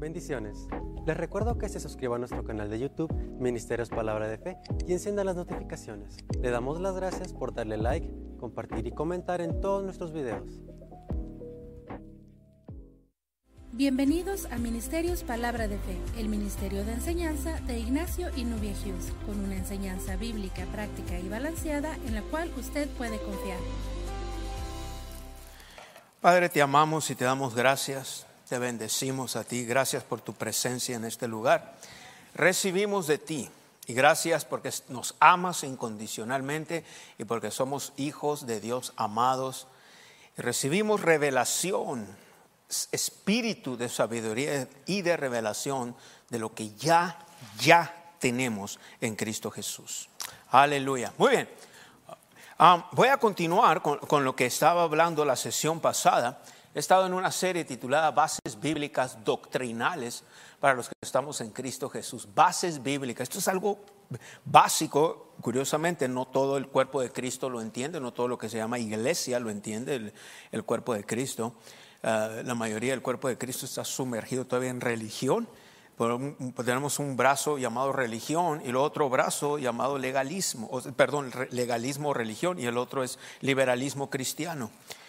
Bendiciones. Les recuerdo que se suscriban a nuestro canal de YouTube, Ministerios Palabra de Fe, y enciendan las notificaciones. Le damos las gracias por darle like, compartir y comentar en todos nuestros videos. Bienvenidos a Ministerios Palabra de Fe, el ministerio de enseñanza de Ignacio y Nubia Hughes, con una enseñanza bíblica, práctica y balanceada en la cual usted puede confiar. Padre, te amamos y te damos gracias, te bendecimos a ti, gracias por tu presencia en este lugar. Recibimos de ti y gracias porque nos amas incondicionalmente y porque somos hijos de Dios amados. Y recibimos revelación, espíritu de sabiduría y de revelación de lo que ya tenemos en Cristo Jesús. Aleluya. Muy bien. Voy a continuar con lo que estaba hablando la sesión pasada. He estado en una serie titulada Bases Bíblicas Doctrinales para los que estamos en Cristo Jesús. Bases bíblicas. Esto es algo básico. Curiosamente, no todo el cuerpo de Cristo lo entiende, no todo lo que se llama iglesia lo entiende el cuerpo de Cristo. La mayoría del cuerpo de Cristo está sumergido todavía en religión. Tenemos un brazo llamado religión y el otro brazo llamado legalismo, legalismo o religión, y el otro es liberalismo cristiano.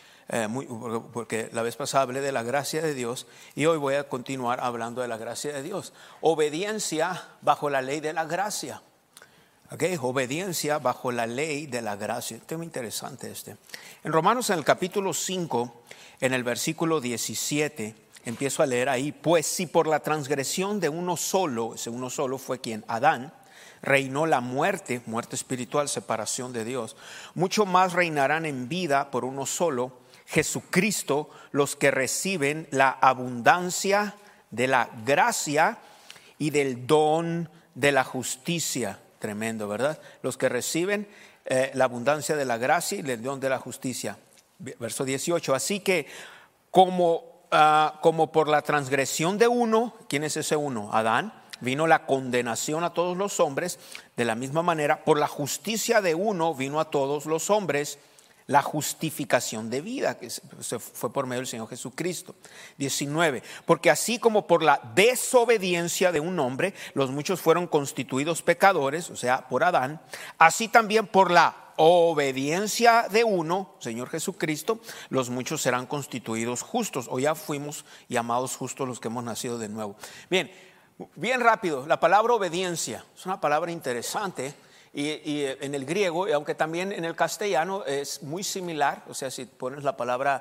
Porque la vez pasada hablé de la gracia de Dios y hoy voy a continuar hablando de la gracia de Dios. Obediencia bajo la ley de la gracia. Obediencia bajo la ley de la gracia. Tema interesante este. En Romanos, en el capítulo 5, en el versículo 17, empiezo a leer ahí: pues si por la transgresión de uno solo, ese uno solo fue quien, Adán, reinó la muerte espiritual, separación de Dios, mucho más reinarán en vida por uno solo, Jesucristo, los que reciben la abundancia de la gracia y del don de la justicia. Tremendo, ¿verdad? Los que reciben la abundancia de la gracia y del don de la justicia. Verso 18, así que como por la transgresión de uno, ¿quién es ese uno? Adán, vino la condenación a todos los hombres, de la misma manera, por la justicia de uno vino a todos los hombres la justificación de vida, que se fue por medio del Señor Jesucristo. 19, porque así como por la desobediencia de un hombre, los muchos fueron constituidos pecadores, o sea, por Adán, así también por la obediencia de uno, Señor Jesucristo, los muchos serán constituidos justos, o ya fuimos llamados justos los que hemos nacido de nuevo. Bien rápido, la palabra obediencia es una palabra interesante. Y en el griego, aunque también en el castellano es muy similar, o sea, si pones la palabra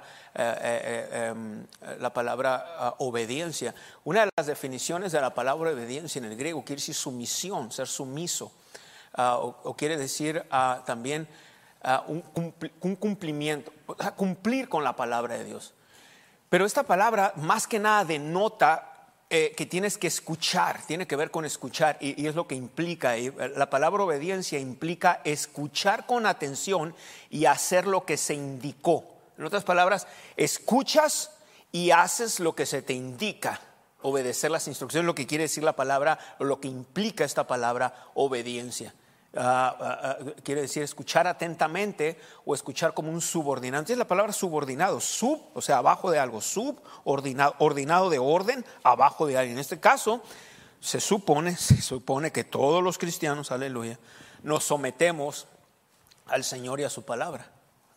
obediencia, una de las definiciones de la palabra obediencia en el griego quiere decir sumisión, ser sumiso, o quiere decir también un cumplimiento, cumplir con la palabra de Dios. Pero esta palabra más que nada denota que tienes que escuchar, tiene que ver con escuchar, y es lo que implica. La palabra obediencia implica escuchar con atención y hacer lo que se indicó. En otras palabras, escuchas y haces lo que se te indica. Obedecer las instrucciones, lo que quiere decir la palabra, o lo que implica esta palabra obediencia. Quiere decir escuchar atentamente o escuchar como un subordinado. Entonces la palabra subordinado, o sea, abajo de algo, subordinado, ordinado de orden, abajo de alguien. En este caso se supone que todos los cristianos, aleluya, nos sometemos al Señor y a su palabra.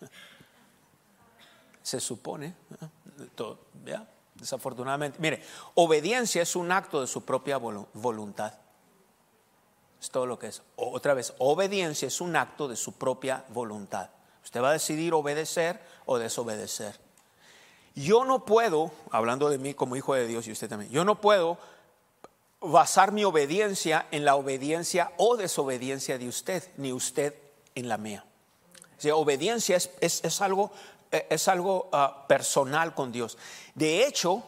Se supone, ¿ya? Desafortunadamente, mire, obediencia es un acto de su propia voluntad. Es todo lo que es. Otra vez, obediencia es un acto de su propia voluntad. Usted va a decidir obedecer o desobedecer. Yo no puedo, hablando de mí como hijo de Dios y usted también, yo no puedo basar mi obediencia en la obediencia o desobediencia de usted, ni usted en la mía. O sea, obediencia es algo personal con Dios. De hecho,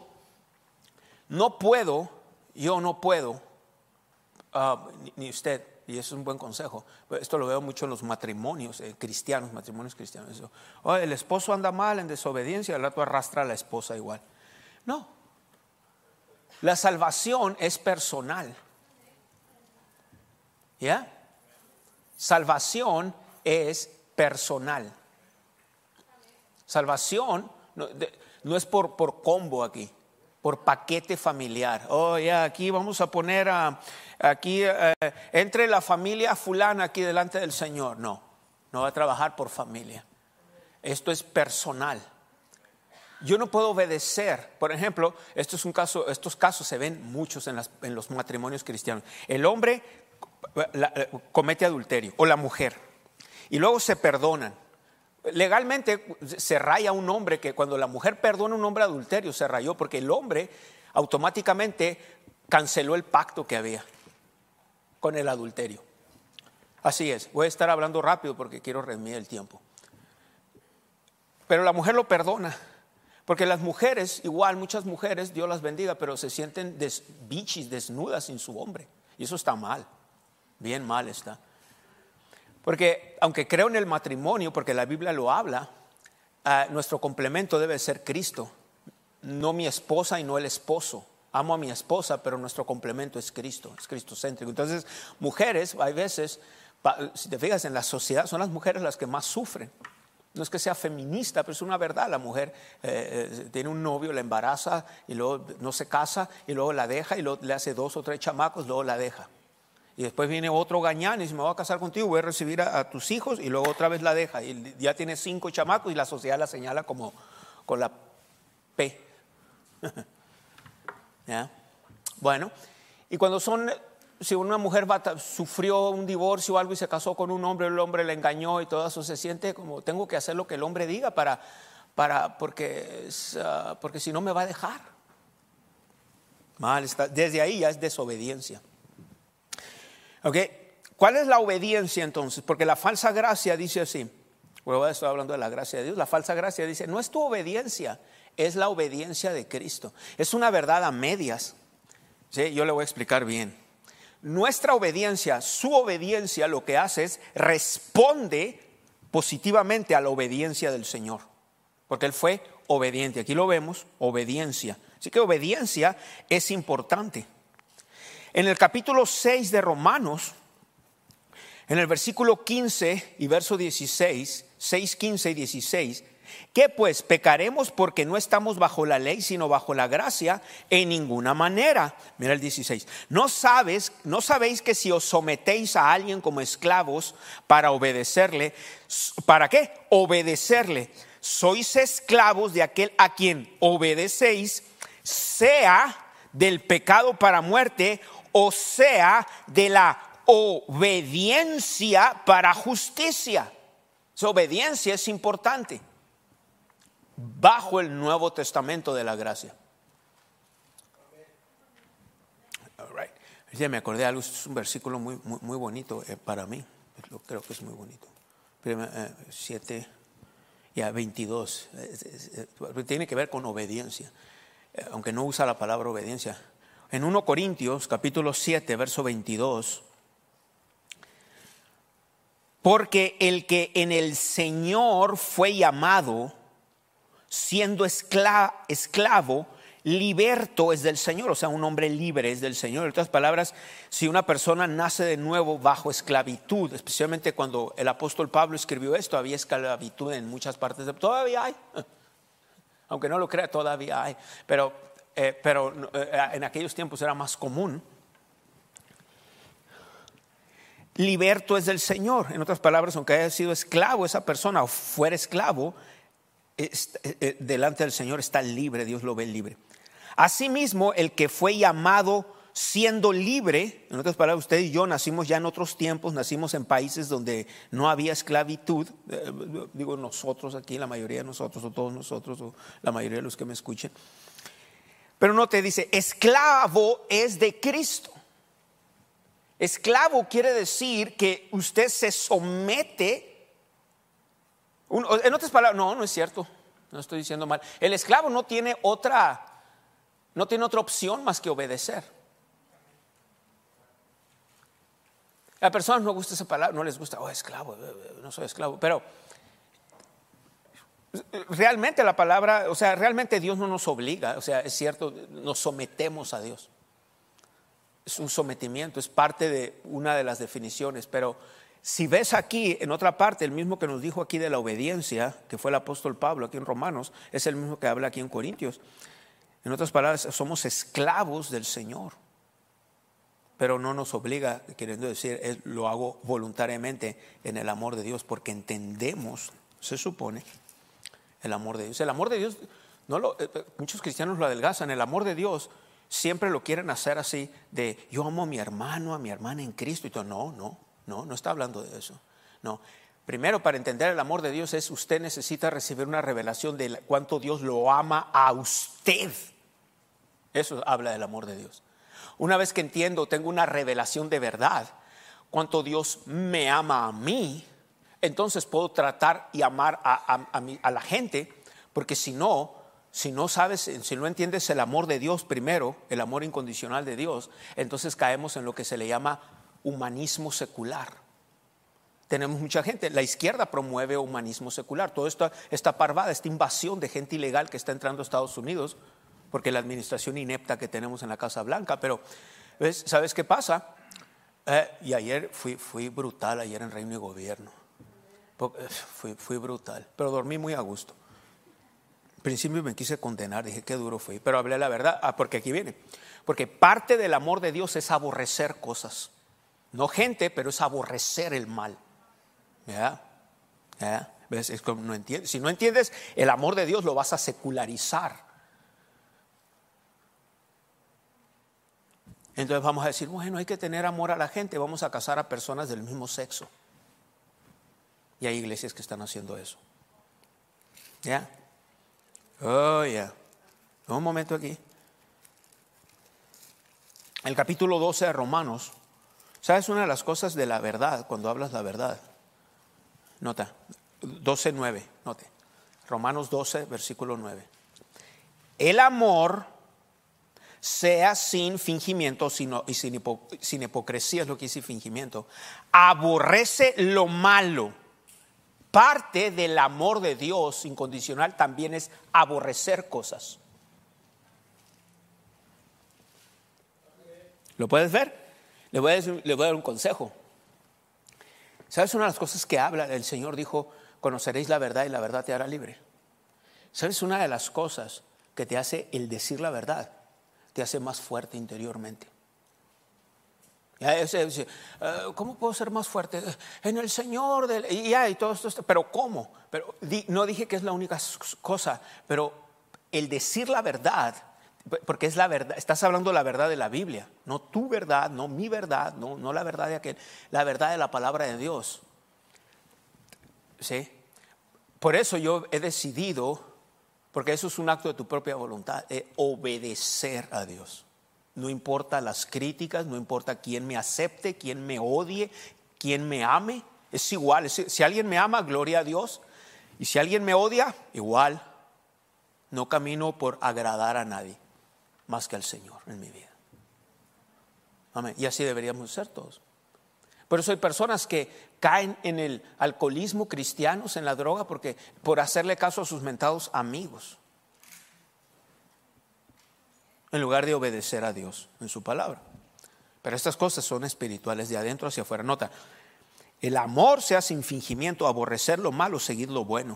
yo no puedo, ni usted, y eso es un buen consejo. Esto lo veo mucho en los matrimonios cristianos, matrimonios cristianos. El esposo anda mal en desobediencia, al rato arrastra a la esposa igual. No, la salvación es personal. ¿Ya? Salvación es personal. Salvación no es por combo aquí. por paquete familiar. Oh, ya, aquí vamos a poner entre la familia fulana aquí delante del Señor. No va a trabajar por familia. Esto es personal. Yo no puedo obedecer. Por ejemplo, estos casos se ven muchos en los matrimonios cristianos. El hombre comete adulterio, o la mujer, y luego se perdonan. Legalmente se raya un hombre, que cuando la mujer perdona a un hombre adulterio se rayó, porque el hombre automáticamente canceló el pacto que había con el adulterio. Así es. Voy a estar hablando rápido porque quiero redimir el tiempo. Pero la mujer lo perdona, porque las mujeres, igual muchas mujeres, Dios las bendiga, pero se sienten bichis, desnudas sin su hombre, y eso está mal, bien mal está. Porque aunque creo en el matrimonio, porque la Biblia lo habla, nuestro complemento debe ser Cristo, no mi esposa y no el esposo. Amo a mi esposa, pero nuestro complemento es Cristo, es cristocéntrico. Entonces, mujeres, hay veces, si te fijas en la sociedad, son las mujeres las que más sufren. No es que sea feminista, pero es una verdad. La mujer tiene un novio, la embaraza y luego no se casa, y luego la deja, y luego le hace 2 o 3 chamacos, luego la deja. Y después viene otro gañán y dice: me voy a casar contigo, voy a recibir a tus hijos, y luego otra vez la deja. Y ya tiene 5 chamacos y la sociedad la señala como con la P. ¿Ya? Bueno, y si una mujer sufrió un divorcio o algo y se casó con un hombre, el hombre le engañó y todo eso, se siente como: tengo que hacer lo que el hombre diga porque si no me va a dejar. Mal está. Desde ahí ya es desobediencia. Okay. ¿Cuál es la obediencia entonces? Porque la falsa gracia dice así. Bueno, estoy hablando de la gracia de Dios. La falsa gracia dice: no es tu obediencia, es la obediencia de Cristo. Es una verdad a medias. ¿Sí? Yo le voy a explicar bien. Nuestra obediencia, su obediencia, lo que hace es responde positivamente a la obediencia del Señor, porque Él fue obediente. Aquí lo vemos, obediencia. Así que obediencia es importante. En el capítulo 6 de Romanos, en el versículo 15 y verso 16, 6, 15 y 16, ¿qué pues? ¿Pecaremos porque no estamos bajo la ley, sino bajo la gracia? En ninguna manera. Mira el 16. ¿No sabéis que si os sometéis a alguien como esclavos para obedecerle? ¿Para qué? Obedecerle. Sois esclavos de aquel a quien obedecéis, sea del pecado para muerte, o sea de la obediencia para justicia. Su obediencia es importante bajo el Nuevo Testamento de la gracia. All right. Ya me acordé de algo, es un versículo muy bonito para mí. Creo que es muy bonito. 7 y 22. Tiene que ver con obediencia, aunque no usa la palabra obediencia. En 1 Corintios capítulo 7 verso 22. Porque el que en el Señor fue llamado, siendo esclavo, liberto es del Señor. O sea, un hombre libre es del Señor. En otras palabras, si una persona nace de nuevo bajo esclavitud, especialmente cuando el apóstol Pablo escribió esto, había esclavitud en muchas partes. Todavía hay, aunque no lo crea, todavía hay. Pero en aquellos tiempos era más común. Liberto es del Señor. En otras palabras, aunque haya sido esclavo esa persona o fuera esclavo, delante del Señor está libre. Dios lo ve libre. Asimismo, el que fue llamado siendo libre, en otras palabras, usted y yo nacimos ya en otros tiempos, nacimos en países donde no había esclavitud. Digo nosotros aquí, la mayoría de nosotros, o todos nosotros, o la mayoría de los que me escuchen. Pero no te dice, esclavo es de Cristo. Esclavo quiere decir que usted se somete. En otras palabras, no es cierto, no estoy diciendo mal. El esclavo no tiene otra opción más que obedecer. A personas no gusta esa palabra, no les gusta, esclavo, no soy esclavo, pero realmente la palabra, o sea, realmente Dios no nos obliga, o sea, es cierto, nos sometemos a Dios. Es un sometimiento, es parte de una de las definiciones, pero si ves aquí en otra parte, el mismo que nos dijo aquí de la obediencia, que fue el apóstol Pablo aquí en Romanos, es el mismo que habla aquí en Corintios. En otras palabras, somos esclavos del Señor, pero no nos obliga, queriendo decir, lo hago voluntariamente en el amor de Dios, porque entendemos, se supone, el amor de Dios. El amor de Dios, muchos cristianos lo adelgazan. El amor de Dios siempre lo quieren hacer así, de yo amo a mi hermano, a mi hermana en Cristo. Y todo. No está hablando de eso. No. Primero, para entender el amor de Dios, usted necesita recibir una revelación de cuánto Dios lo ama a usted. Eso habla del amor de Dios. Una vez que tengo una revelación de verdad, cuánto Dios me ama a mí, entonces puedo tratar y amar a la gente, porque si no sabes, si no entiendes el amor de Dios primero, el amor incondicional de Dios, entonces caemos en lo que se le llama humanismo secular. Tenemos mucha gente, la izquierda promueve humanismo secular, toda esta parvada, esta invasión de gente ilegal que está entrando a Estados Unidos, porque la administración inepta que tenemos en la Casa Blanca. Pero ¿sabes qué pasa? Y ayer fui brutal, ayer en Reino y Gobierno. Fui brutal, pero dormí muy a gusto. Al principio me quise condenar, dije qué duro fui, pero hablé la verdad. Porque aquí viene, porque parte del amor de Dios es aborrecer cosas, no gente, pero es aborrecer el mal. ¿Ya? ¿Ves? Es como no entiendes. Si no entiendes el amor de Dios, lo vas a secularizar. Entonces vamos a decir, bueno, hay que tener amor a la gente, vamos a casar a personas del mismo sexo. Y hay iglesias que están haciendo eso. ¿Ya? Oh, ya. Un momento aquí. El capítulo 12 de Romanos. ¿Sabes una de las cosas de la verdad cuando hablas la verdad? Nota, 12:9, note. Romanos 12, versículo 9. El amor sea sin fingimiento y sin hipocresía, es lo que dice fingimiento. Aborrece lo malo. Parte del amor de Dios incondicional también es aborrecer cosas. ¿Lo puedes ver? Le voy a dar un consejo. ¿Sabes una de las cosas que habla? El Señor dijo, conoceréis la verdad y la verdad te hará libre. ¿Sabes una de las cosas que te hace el decir la verdad? Te hace más fuerte interiormente. ¿Cómo puedo ser más fuerte? En el Señor. Y todo esto. Pero ¿cómo? No dije que es la única cosa, pero el decir la verdad, porque es la verdad, estás hablando la verdad de la Biblia, no tu verdad, no mi verdad, no la verdad de aquel, la verdad de la palabra de Dios. ¿Sí? Por eso yo he decidido, porque eso es un acto de tu propia voluntad, obedecer a Dios. No importa las críticas, no importa quién me acepte, quién me odie, quién me ame, es igual. Si alguien me ama, gloria a Dios. Y si alguien me odia, igual. No camino por agradar a nadie más que al Señor en mi vida. Amén. Y así deberíamos ser todos. Por eso hay personas que caen en el alcoholismo, cristianos en la droga, porque por hacerle caso a sus mentados amigos, en lugar de obedecer a Dios en su palabra. Pero estas cosas son espirituales, de adentro hacia afuera. Nota, el amor sea sin fingimiento, aborrecer lo malo, seguir lo bueno.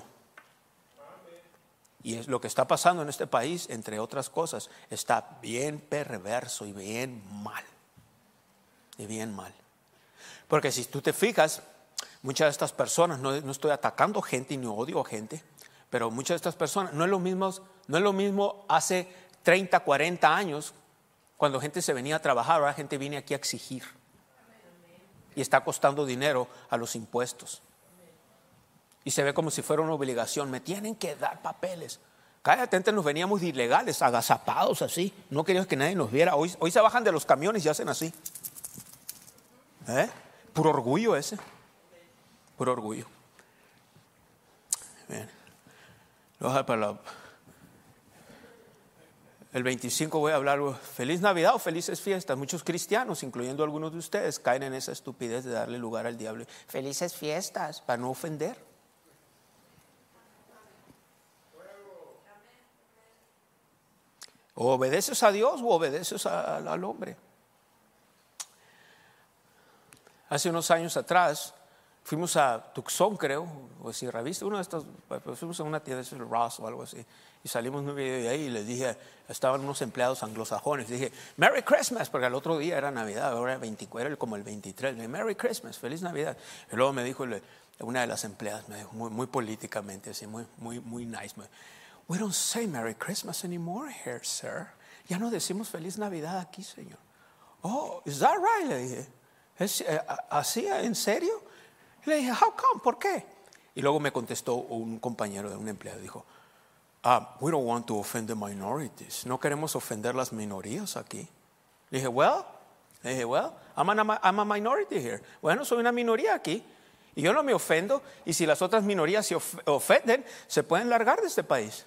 Y es lo que está pasando en este país, entre otras cosas, está bien perverso y bien mal. Y bien mal. Porque si tú te fijas, muchas de estas personas, no estoy atacando gente ni odio a gente, pero muchas de estas personas, no es lo mismo hace 30, 40 años, cuando gente se venía a trabajar, ahora gente viene aquí a exigir. Y está costando dinero a los impuestos. Y se ve como si fuera una obligación. Me tienen que dar papeles. Cállate, antes nos veníamos de ilegales, agazapados así. No queríamos que nadie nos viera. Hoy se bajan de los camiones y hacen así. Puro orgullo ese. Puro orgullo. Bien. Lo voy a dejar para el 25 voy a hablar. Feliz Navidad o felices fiestas. Muchos cristianos, incluyendo algunos de ustedes, caen en esa estupidez de darle lugar al diablo. Felices fiestas, para no ofender. O obedeces a Dios o obedeces al hombre. Hace unos años atrás fuimos a Tucson, creo, o Sierra Vista, uno de estos, pues fuimos a una tienda de Ross o algo así. Y salimos un video de ahí y les dije, estaban unos empleados anglosajones, dije, Merry Christmas, porque al otro día era Navidad, ahora era 24, era como el 23, dije, Merry Christmas, Feliz Navidad. Y luego me dijo una de las empleadas, me dijo muy políticamente, así, muy nice, we don't say Merry Christmas anymore here, sir. Ya no decimos Feliz Navidad aquí, señor. Oh, is that right? Le dije, ¿así, en serio? Le dije, how come? ¿Por qué? Y luego me contestó un compañero de un empleado, dijo, we don't want to offend the minorities. No queremos ofender las minorías aquí. Le dije, well, I'm a minority here. Bueno, soy una minoría aquí. Y yo no me ofendo. Y si las otras minorías se ofenden, se pueden largar de este país.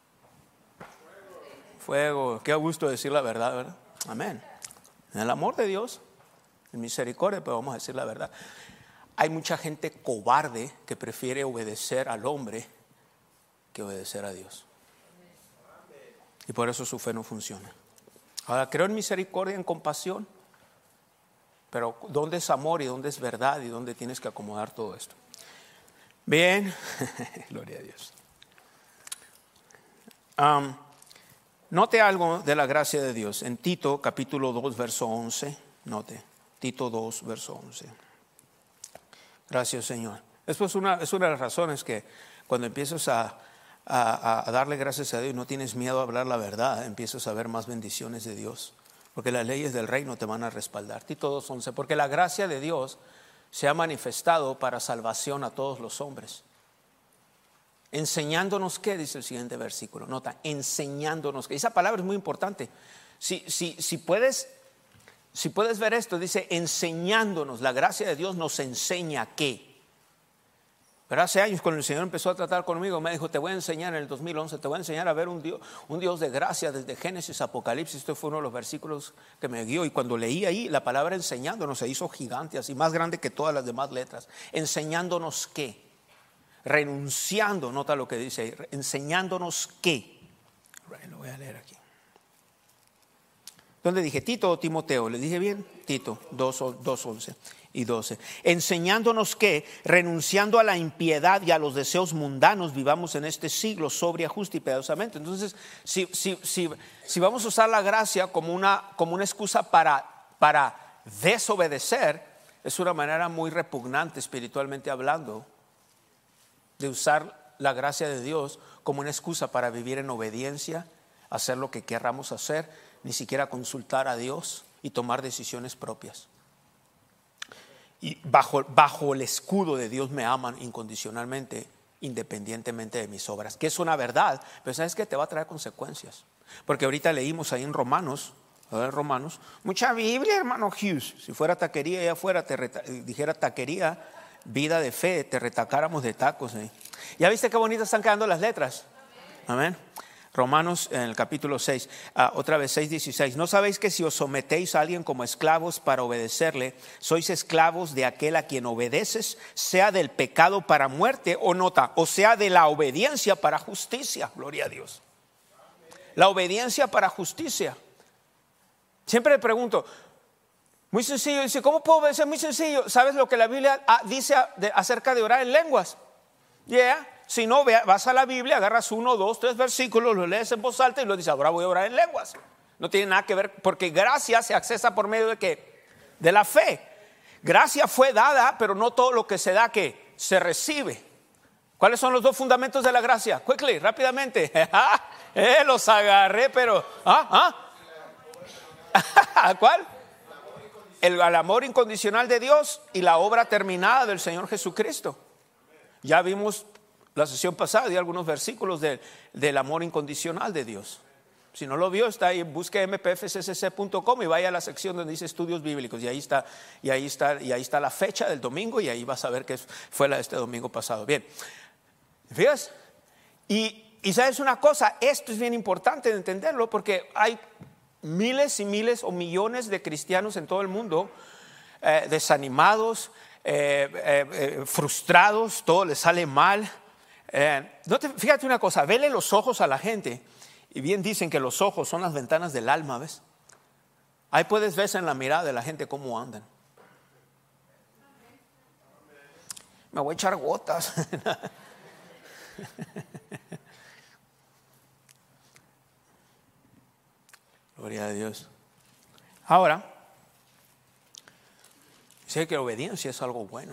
Fuego. Qué gusto decir la verdad, ¿verdad? Amén. En el amor de Dios, en misericordia, pero vamos a decir la verdad. Hay mucha gente cobarde que prefiere obedecer al hombre que obedecer a Dios. Y por eso su fe no funciona. Ahora, creo en misericordia, en compasión, pero ¿dónde es amor y dónde es verdad y dónde tienes que acomodar todo esto? Bien, gloria a Dios. Note algo de la gracia de Dios en Tito capítulo 2 verso 11. Note, Tito 2 verso 11. Gracias, Señor. Esto es una de las razones que cuando empiezas a darle gracias a Dios, no tienes miedo a hablar la verdad, empiezas a ver más bendiciones de Dios, porque las leyes del reino te van a respaldar. Tito 2:11, porque la gracia de Dios se ha manifestado para salvación a todos los hombres, enseñándonos qué, dice el siguiente versículo. Nota, enseñándonos qué. Esa palabra es muy importante. Si puedes ver esto, dice enseñándonos. La gracia de Dios nos enseña qué. Pero hace años cuando el Señor empezó a tratar conmigo, me dijo, te voy a enseñar en el 2011, te voy a enseñar a ver un Dios de gracia desde Génesis a Apocalipsis. Este fue uno de los versículos que me guió. Y cuando leí ahí, la palabra enseñándonos se hizo gigante, así más grande que todas las demás letras. Enseñándonos qué. Renunciando, nota lo que dice ahí, enseñándonos qué. Lo voy a leer aquí. ¿Dónde dije? ¿Tito o Timoteo? ¿Le dije bien? Tito 2:11 y 12. Enseñándonos que, renunciando a la impiedad y a los deseos mundanos, vivamos en este siglo sobria, justa y piadosamente. Entonces, si vamos a usar la gracia como una excusa para desobedecer, es una manera muy repugnante espiritualmente hablando, de usar la gracia de Dios como una excusa para vivir en obediencia, hacer lo que querramos hacer, ni siquiera consultar a Dios y tomar decisiones propias. Y bajo el escudo de Dios me aman incondicionalmente, independientemente de mis obras, que es una verdad, pero ¿sabes qué? Te va a traer consecuencias. Porque ahorita leímos ahí en Romanos, mucha Biblia, hermano Hughes. Si fuera taquería allá afuera, dijera taquería, vida de fe, te retacáramos de tacos. ¿Ya viste qué bonitas están quedando las letras? Amén. Romanos en el capítulo 6, otra vez 6:16. ¿No sabéis que si os sometéis a alguien como esclavos para obedecerle, sois esclavos de aquel a quien obedeces, sea del pecado para muerte, o sea de la obediencia para justicia? Gloria a Dios. La obediencia para justicia. Siempre le pregunto, muy sencillo, dice, ¿cómo puedo obedecer? Muy sencillo. ¿Sabes lo que la Biblia dice acerca de orar en lenguas? Si no, vas a la Biblia, agarras 1, 2, 3 versículos, los lees en voz alta y lo dices, ahora voy a orar en lenguas. No tiene nada que ver, porque gracia se accesa por medio de ¿qué? De la fe. Gracia fue dada, pero no todo lo que se da que se recibe. ¿Cuáles son los 2 fundamentos de la gracia? Quickly, rápidamente. Los agarré, pero ¿cuál? El amor incondicional de Dios y la obra terminada del Señor Jesucristo. Ya vimos la sesión pasada y algunos versículos del amor incondicional de Dios. Si no lo vio, está ahí, busque mpfccc.com y vaya a la sección donde dice estudios bíblicos, y ahí está la fecha del domingo, y ahí vas a ver que fue la de este domingo pasado. Bien, ¿fíjate? Y sabes una cosa, esto es bien importante de entenderlo, porque hay miles y miles o millones de cristianos en todo el mundo desanimados, frustrados, todo les sale mal. Fíjate una cosa, vele los ojos a la gente, y bien dicen que los ojos son las ventanas del alma, ¿ves? Ahí puedes ver en la mirada de la gente cómo andan. me voy a echar gotas. Gloria a Dios. Ahora, sé que la obediencia es algo bueno.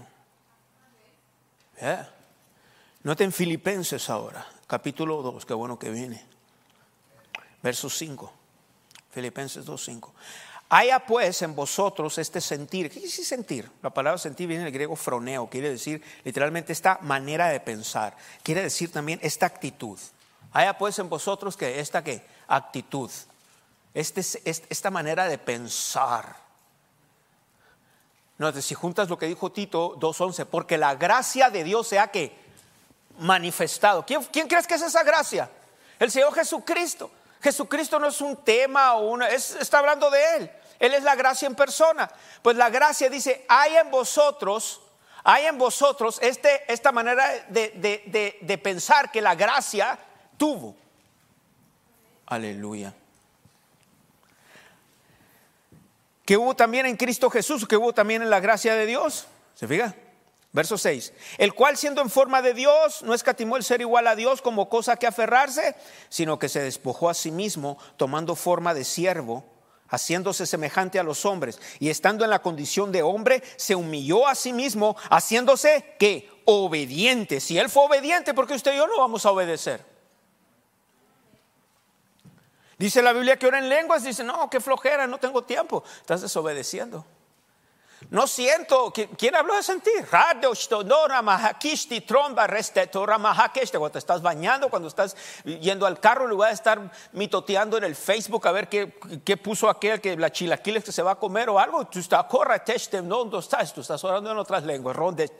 Noten Filipenses ahora, capítulo 2, qué bueno que viene. Verso 5. Filipenses 2:5. Haya pues en vosotros este sentir. ¿Qué quiere decir sentir? La palabra sentir viene del griego froneo, quiere decir literalmente esta manera de pensar. Quiere decir también esta actitud. Haya pues en vosotros que esta ¿qué? Actitud. Esta manera de pensar. No, si juntas lo que dijo Tito 2:11, porque la gracia de Dios sea que manifestado. ¿Quién crees que es esa gracia? El Señor Jesucristo. Jesucristo no es un tema está hablando de Él. Él es la gracia en persona. Pues la gracia dice, hay en vosotros esta manera de pensar que la gracia tuvo. Aleluya. Que hubo también en Cristo Jesús, que hubo también en la gracia de Dios. ¿Se fija? Verso 6. El cual siendo en forma de Dios, no escatimó el ser igual a Dios como cosa que aferrarse, sino que se despojó a sí mismo, tomando forma de siervo, haciéndose semejante a los hombres, y estando en la condición de hombre, se humilló a sí mismo, haciéndose ¿qué? Obediente. Si Él fue obediente, ¿por qué usted y yo no vamos a obedecer? Dice la Biblia que ora en lenguas, dice, no, qué flojera, no tengo tiempo. Estás desobedeciendo. No siento. ¿Quién habló de sentir? Cuando te estás bañando, cuando estás yendo al carro, en lugar de estar mitoteando en el Facebook a ver qué puso aquel, que la chilaquiles que se va a comer o algo, tú estás orando en otras lenguas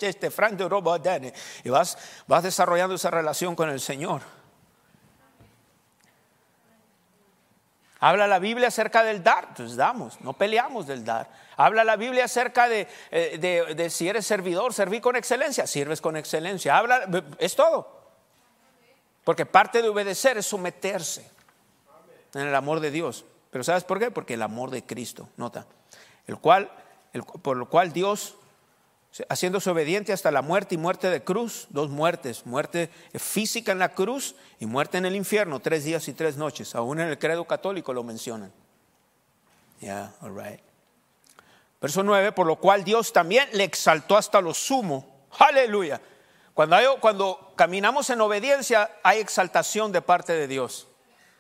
y vas desarrollando esa relación con el Señor. Habla la Biblia acerca del dar, entonces damos, no peleamos del dar. Habla la Biblia acerca de si eres servidor, servir con excelencia, sirves con excelencia. Es todo. Porque parte de obedecer es someterse en el amor de Dios. Pero ¿sabes por qué? Porque el amor de Cristo, nota, por lo cual Dios, haciéndose obediente hasta la muerte y muerte de cruz, 2 muertes, muerte física en la cruz y muerte en el infierno, 3 días y 3 noches, aún en el credo católico lo mencionan. All right. Verso 9, por lo cual Dios también le exaltó hasta lo sumo. Aleluya. Cuando caminamos en obediencia hay exaltación de parte de Dios.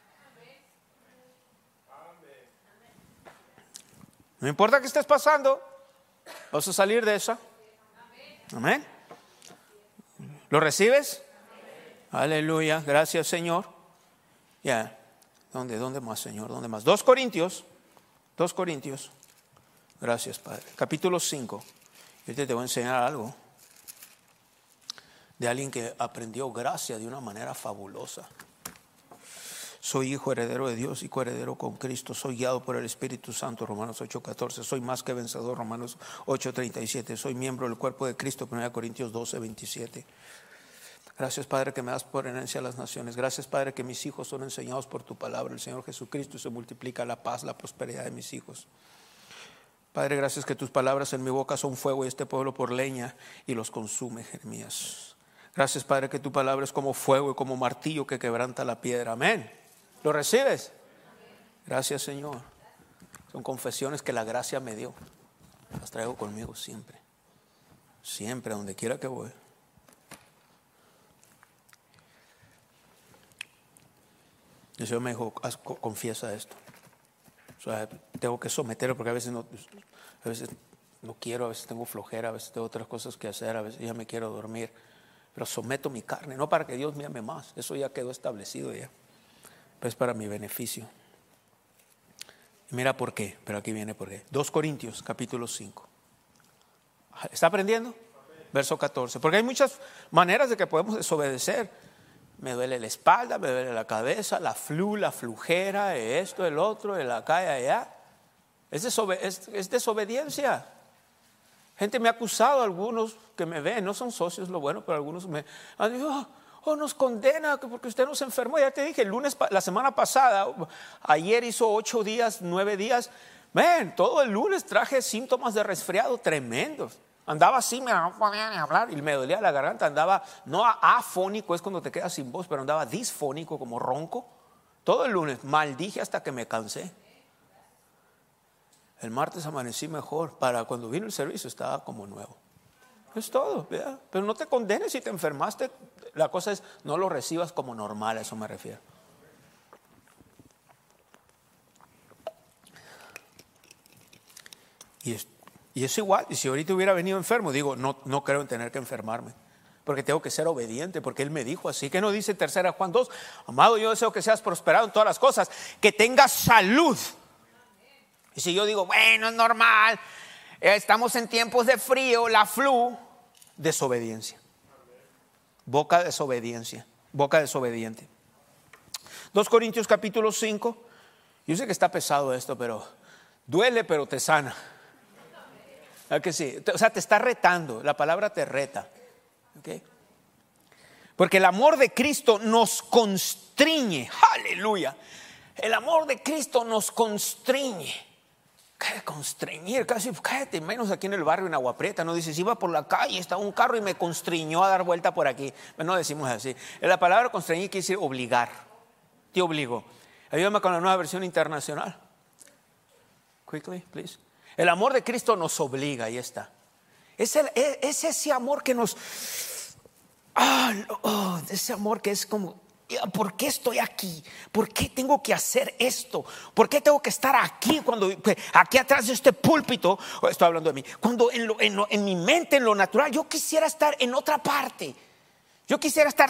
No importa qué estés pasando, vas a salir de esa. Amén. ¿Lo recibes? Aleluya, gracias Señor. ¿Dónde más, Señor? ¿Dónde más? 2 Corintios. Gracias, Padre. Capítulo 5. Yo te voy a enseñar algo de alguien que aprendió gracia de una manera fabulosa. Soy hijo heredero de Dios y coheredero con Cristo. Soy guiado por el Espíritu Santo, Romanos 8:14. Soy más que vencedor, Romanos 8:37. Soy miembro del cuerpo de Cristo, 1 Corintios 12:27. Gracias, Padre, que me das por herencia a las naciones. Gracias, Padre, que mis hijos son enseñados por tu palabra, el Señor Jesucristo, y se multiplica la paz, la prosperidad de mis hijos. Padre, gracias que tus palabras en mi boca son fuego y este pueblo por leña y los consume, Jeremías. Gracias, Padre, que tu palabra es como fuego y como martillo que quebranta la piedra. Amén. ¿Lo recibes? Gracias, Señor. Son confesiones que la gracia me dio. Las traigo conmigo siempre. Siempre, a donde quiera que voy. El Señor me dijo, confiesa esto. O sea, tengo que someterlo porque a veces no quiero, a veces tengo flojera, a veces tengo otras cosas que hacer, a veces ya me quiero dormir. Pero someto mi carne, no para que Dios me ame más. Eso ya quedó establecido ya. Pero es para mi beneficio. Y mira por qué, pero aquí viene por qué. 2 Corintios, capítulo 5. ¿Está aprendiendo? Verso 14. Porque hay muchas maneras de que podemos desobedecer. Me duele la espalda, me duele la cabeza, la flujera, esto, el otro, el acá y allá. Es desobediencia. Gente me ha acusado, algunos que me ven, no son socios, lo bueno, pero algunos me han dicho, nos condena porque usted nos enfermó. Ya te dije, el lunes, la semana pasada, ayer hizo 8 días, 9 días. Todo el lunes traje síntomas de resfriado tremendos. Andaba así, no podía ni hablar y me dolía la garganta. Andaba, no afónico, es cuando te quedas sin voz, pero andaba disfónico, como ronco. Todo el lunes maldije hasta que me cansé. El martes amanecí mejor. Para cuando vino el servicio estaba como nuevo. Es todo, ¿verdad? Pero no te condenes si te enfermaste. La cosa es, no lo recibas como normal, a eso me refiero. Y es igual, y si ahorita hubiera venido enfermo, digo, no creo en tener que enfermarme, porque tengo que ser obediente, porque Él me dijo así. Que no dice 3 Juan 2, amado, yo deseo que seas prosperado en todas las cosas, que tengas salud. Y si yo digo, bueno, es normal, estamos en tiempos de frío, la flu, desobediencia. Boca desobediencia, boca desobediente. 2 Corintios capítulo 5, yo sé que está pesado esto, pero duele, pero te sana. ¿A que sí? O sea, te está retando, la palabra te reta. ¿Okay? Porque el amor de Cristo nos constriñe. Aleluya. El amor de Cristo nos constriñe. ¿Qué constreñir? Casi cállate, menos aquí en el barrio en Agua Prieta. No dices, iba por la calle, estaba un carro y me constriñó a dar vuelta por aquí. No decimos así. La palabra constreñir quiere decir obligar. Te obligó. Ayúdame con la Nueva Versión Internacional. Quickly, please. El amor de Cristo nos obliga, ahí está. Es ese amor que nos... ese amor que es como... ¿Por qué estoy aquí? ¿Por qué tengo que hacer esto? ¿Por qué tengo que estar aquí cuando aquí atrás de este púlpito? Estoy hablando de mí. Cuando en mi mente, en lo natural, yo quisiera estar en otra parte. Yo quisiera estar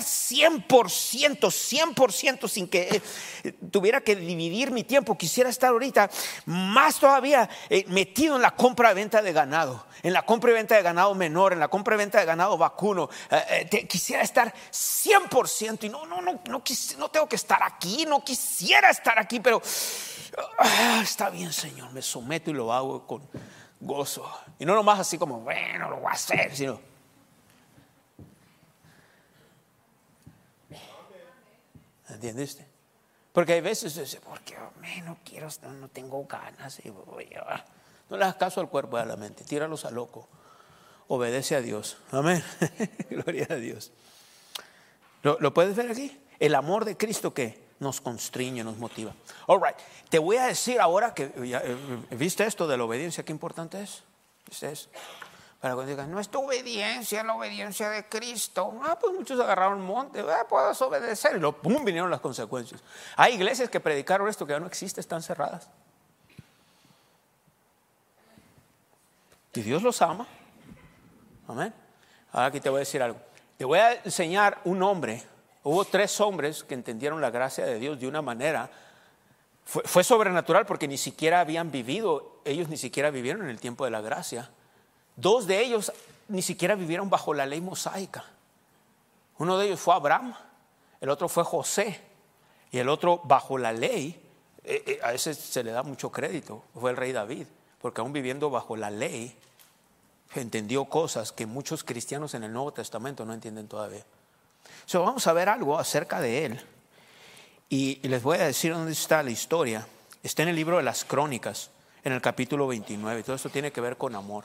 100% sin que tuviera que dividir mi tiempo. Quisiera estar ahorita más todavía metido en la compra y venta de ganado. En la compra y venta de ganado menor, en la compra y venta de ganado vacuno. Quisiera estar 100% y no tengo que estar aquí. No quisiera estar aquí, pero está bien, Señor, me someto y lo hago con gozo. Y no nomás así como, bueno, lo voy a hacer, sino... ¿Entiendes? Porque hay veces dice, porque no quiero, no tengo ganas. No le hagas caso al cuerpo y a la mente, tíralos a loco. Obedece a Dios. Amén. Gloria a Dios. ¿Lo puedes ver aquí? El amor de Cristo que nos constriñe, nos motiva. All right. Te voy a decir ahora que ¿viste esto de la obediencia? ¿Qué importante es? ¿Viste eso? Para cuando digan, no es tu obediencia, la obediencia de Cristo. Pues muchos agarraron monte, puedes obedecer. Y luego, pum, vinieron las consecuencias. Hay iglesias que predicaron esto que ya no existe, están cerradas. Y Dios los ama. Amén. Ahora aquí te voy a decir algo. Te voy a enseñar un hombre. Hubo 3 hombres que entendieron la gracia de Dios de una manera. Fue sobrenatural porque ni siquiera habían vivido. Ellos ni siquiera vivieron en el tiempo de la gracia. 2 de ellos ni siquiera vivieron bajo la ley mosaica. Uno de ellos fue Abraham, el otro fue José, y el otro bajo la ley, a ese se le da mucho crédito, fue el rey David, porque aún viviendo bajo la ley, entendió cosas que muchos cristianos en el Nuevo Testamento no entienden todavía. Vamos a ver algo acerca de él, y les voy a decir dónde está la historia. Está en el libro de las Crónicas, en el capítulo 29, todo esto tiene que ver con amor.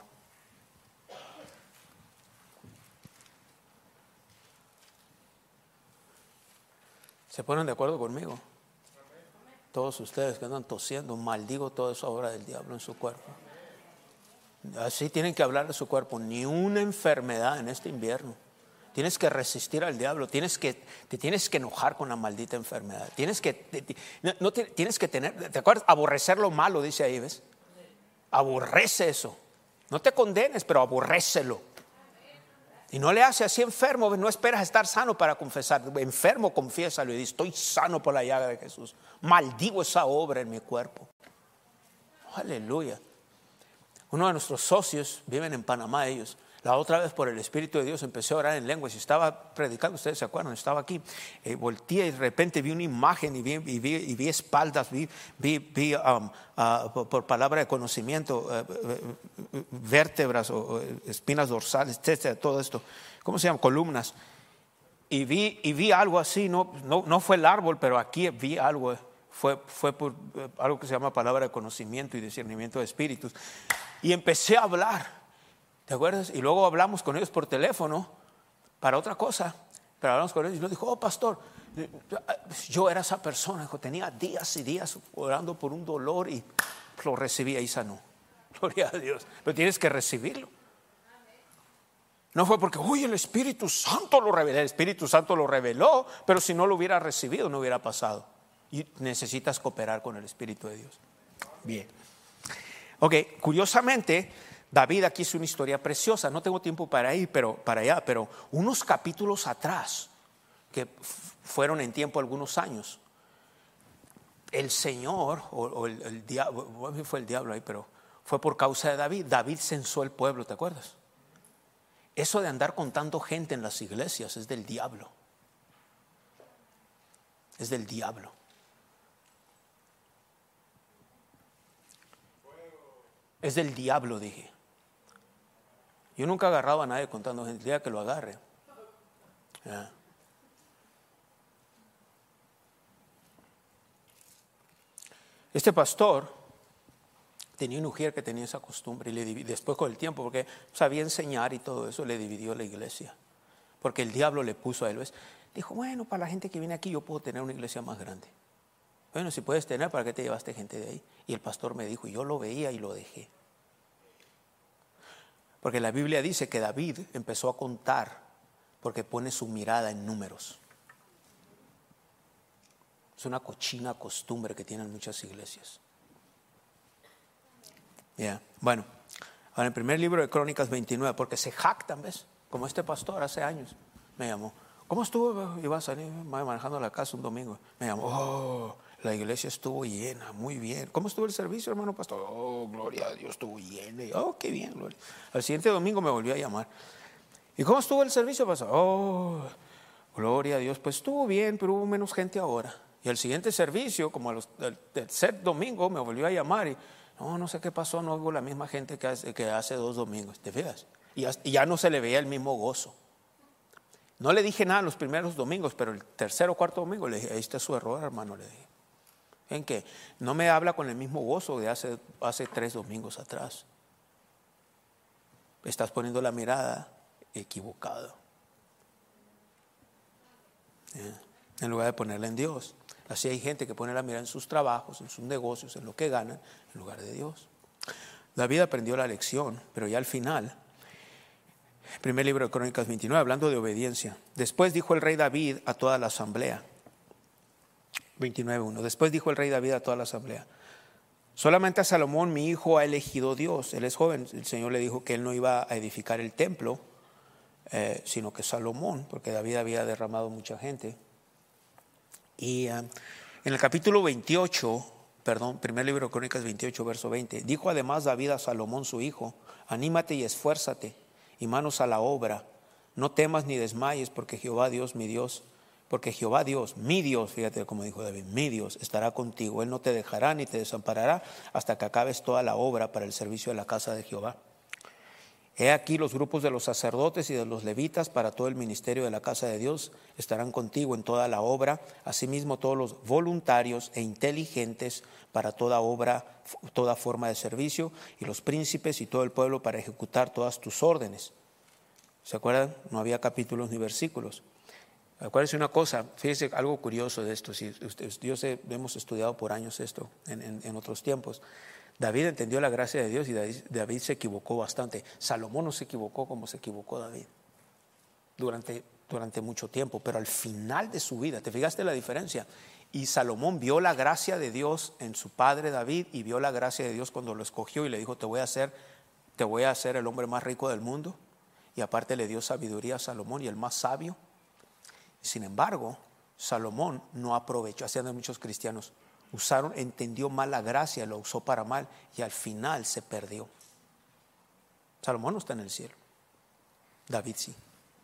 ¿Se ponen de acuerdo conmigo? Todos ustedes que andan tosiendo, maldigo toda esa obra del diablo en su cuerpo. Así tienen que hablar de su cuerpo. Ni una enfermedad en este invierno. Tienes que resistir al diablo. Te tienes que enojar con la maldita enfermedad. Tienes que tener, ¿te acuerdas? Aborrecer lo malo, dice ahí, ¿ves? Aborrece eso. No te condenes, pero aborrécelo. Y no le hace así enfermo, no esperas estar sano para confesar. Enfermo, confiésalo y dice, estoy sano por la llaga de Jesús. Maldigo esa obra en mi cuerpo. Aleluya. Uno de nuestros socios viven en Panamá, ellos. La otra vez por el Espíritu de Dios empecé a orar en lenguas y estaba predicando, ustedes se acuerdan, estaba aquí, volteé y de repente vi una imagen y vi espaldas, vi por palabra de conocimiento, vértebras o espinas dorsales, etcétera, todo esto, ¿cómo se llama? Columnas. Y vi algo así, no fue el árbol, pero aquí vi algo, fue por algo que se llama palabra de conocimiento y discernimiento de espíritus. Y empecé a hablar. ¿Te acuerdas? Y luego hablamos con ellos por teléfono para otra cosa. Pero hablamos con ellos y nos dijo, pastor, yo era esa persona. Tenía días y días orando por un dolor y lo recibí y sanó. Gloria a Dios. Pero tienes que recibirlo. No fue porque, el Espíritu Santo lo reveló. El Espíritu Santo lo reveló, pero si no lo hubiera recibido, no hubiera pasado. Y necesitas cooperar con el Espíritu de Dios. Bien. Ok, curiosamente, David aquí hizo una historia preciosa. No tengo tiempo para ir para allá, pero unos capítulos atrás, que fueron en tiempo algunos años, el Señor, o el diablo, bueno, fue el diablo ahí, pero fue por causa de David. David censó el pueblo, ¿te acuerdas? Eso de andar contando gente en las iglesias es del diablo. Es del diablo. Es del diablo, dije. Yo nunca he agarrado a nadie contando gente. Diga que lo agarre. Ya. Este pastor tenía una mujer que tenía esa costumbre y después con el tiempo, porque sabía enseñar y todo eso, le dividió la iglesia. Porque el diablo le puso a él. Dijo, bueno, para la gente que viene aquí yo puedo tener una iglesia más grande. Bueno, si puedes tener, ¿para qué te llevaste gente de ahí? Y el pastor me dijo, y yo lo veía y lo dejé. Porque la Biblia dice que David empezó a contar porque pone su mirada en números. Es una cochina costumbre que tienen muchas iglesias. Bueno, ahora en el primer libro de Crónicas 29, porque se jactan, ¿ves? Como este pastor hace años me llamó. ¿Cómo estuvo? Iba a salir manejando a la casa un domingo. Me llamó, la iglesia estuvo llena, muy bien. ¿Cómo estuvo el servicio, hermano pastor? Gloria a Dios, estuvo llena. Qué bien, gloria. Al siguiente domingo me volvió a llamar. ¿Y cómo estuvo el servicio, pastor? Gloria a Dios, pues estuvo bien, pero hubo menos gente ahora. Y al siguiente servicio, como el tercer domingo, me volvió a llamar y no sé qué pasó, no hubo la misma gente que hace 2 domingos. ¿Te fijas? Y ya no se le veía el mismo gozo. No le dije nada los primeros domingos, pero el tercer o cuarto domingo le dije, ahí está su error, hermano, le dije. ¿En qué? No me habla con el mismo gozo de hace 3 domingos atrás. Estás poniendo la mirada equivocada. En lugar de ponerla en Dios. Así hay gente que pone la mirada en sus trabajos, en sus negocios, en lo que ganan, en lugar de Dios. David aprendió la lección, pero ya al final, primer libro de Crónicas 29, hablando de obediencia. Después dijo el rey David a toda la asamblea. 29:1. Después dijo el rey David a toda la asamblea: solamente a Salomón mi hijo ha elegido Dios. Él es joven. El Señor le dijo que él no iba a edificar el templo, sino que Salomón, porque David había derramado mucha gente. Y en el capítulo 28, primer libro de Crónicas 28, verso 20, dijo además David a Salomón su hijo: anímate y esfuérzate y manos a la obra, no temas ni desmayes, porque Jehová Dios, mi Dios, fíjate cómo dijo David, mi Dios estará contigo, él no te dejará ni te desamparará hasta que acabes toda la obra para el servicio de la casa de Jehová. He aquí los grupos de los sacerdotes y de los levitas para todo el ministerio de la casa de Dios estarán contigo en toda la obra, asimismo todos los voluntarios e inteligentes para toda obra, toda forma de servicio, y los príncipes y todo el pueblo para ejecutar todas tus órdenes. ¿Se acuerdan? No había capítulos ni versículos. Acuérdense una cosa, fíjense algo curioso de esto. Hemos estudiado por años esto en otros tiempos. David entendió la gracia de Dios y David se equivocó bastante. Salomón no se equivocó como se equivocó David durante mucho tiempo, pero al final de su vida, ¿te fijaste la diferencia? Y Salomón vio la gracia de Dios en su padre David y vio la gracia de Dios cuando lo escogió y le dijo: te voy a hacer el hombre más rico del mundo. Y aparte le dio sabiduría a Salomón y el más sabio. Sin embargo, Salomón no aprovechó, así andan muchos cristianos. Entendió mal la gracia, lo usó para mal y al final se perdió. Salomón no está en el cielo, David sí.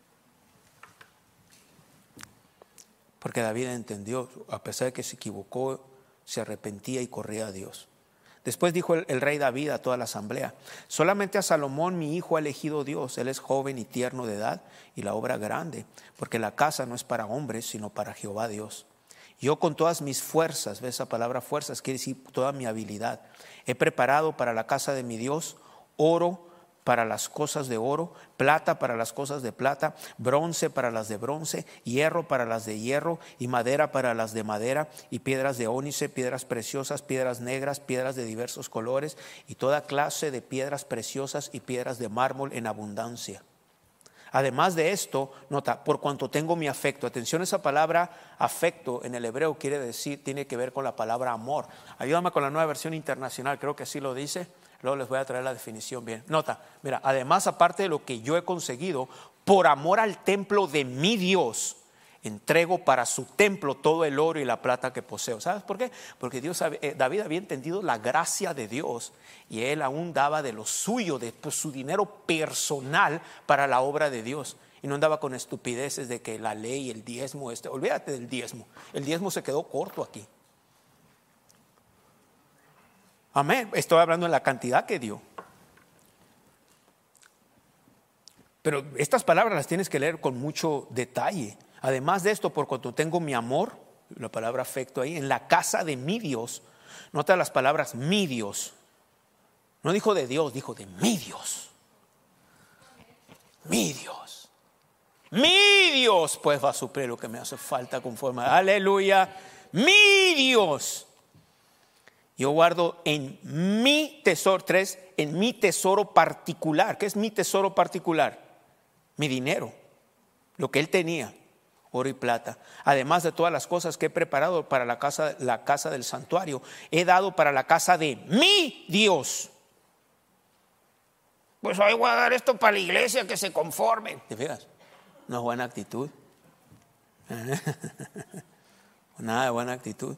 Porque David entendió, a pesar de que se equivocó, se arrepentía y corría a Dios. Después dijo el rey David a toda la asamblea: solamente a Salomón mi hijo ha elegido Dios, él es joven y tierno de edad y la obra grande, porque la casa no es para hombres sino para Jehová Dios. Yo con todas mis fuerzas, ¿ves esa palabra fuerzas? Quiere decir toda mi habilidad. He preparado para la casa de mi Dios oro para las cosas de oro, plata para las cosas de plata, bronce para las de bronce, hierro para las de hierro, y madera para las de madera, y piedras de ónice, piedras preciosas, piedras negras, piedras de diversos colores, y toda clase de piedras preciosas y piedras de mármol en abundancia. Además de esto, nota, por cuanto tengo mi afecto. Atención, esa palabra afecto en el hebreo tiene que ver con la palabra amor. Ayúdame con la Nueva Versión Internacional, creo que así lo dice. Luego les voy a traer la definición bien. Nota, mira, además, aparte de lo que yo he conseguido, por amor al templo de mi Dios, entrego para su templo todo el oro y la plata que poseo. ¿Sabes por qué? Porque David había entendido la gracia de Dios, y él aún daba de lo suyo, de su dinero personal para la obra de Dios. Y no andaba con estupideces de que la ley, el diezmo, olvídate del diezmo. El diezmo se quedó corto aquí. Amén. Estoy hablando de la cantidad que dio. Pero estas palabras las tienes que leer con mucho detalle. Además de esto, por cuanto tengo mi amor, la palabra afecto ahí, en la casa de mi Dios. Nota las palabras mi Dios. No dijo de Dios, dijo de mi Dios. Mi Dios. Mi Dios pues va a suplir lo que me hace falta conforme. Aleluya. Mi Dios. Yo guardo en mi tesoro, en mi tesoro particular. ¿Qué es mi tesoro particular? Mi dinero, lo que él tenía, oro y plata. Además de todas las cosas que he preparado para la casa del santuario, he dado para la casa de mi Dios. Pues hoy voy a dar esto para la iglesia, que se conformen. ¿Te fijas? No es buena actitud. Nada de buena actitud.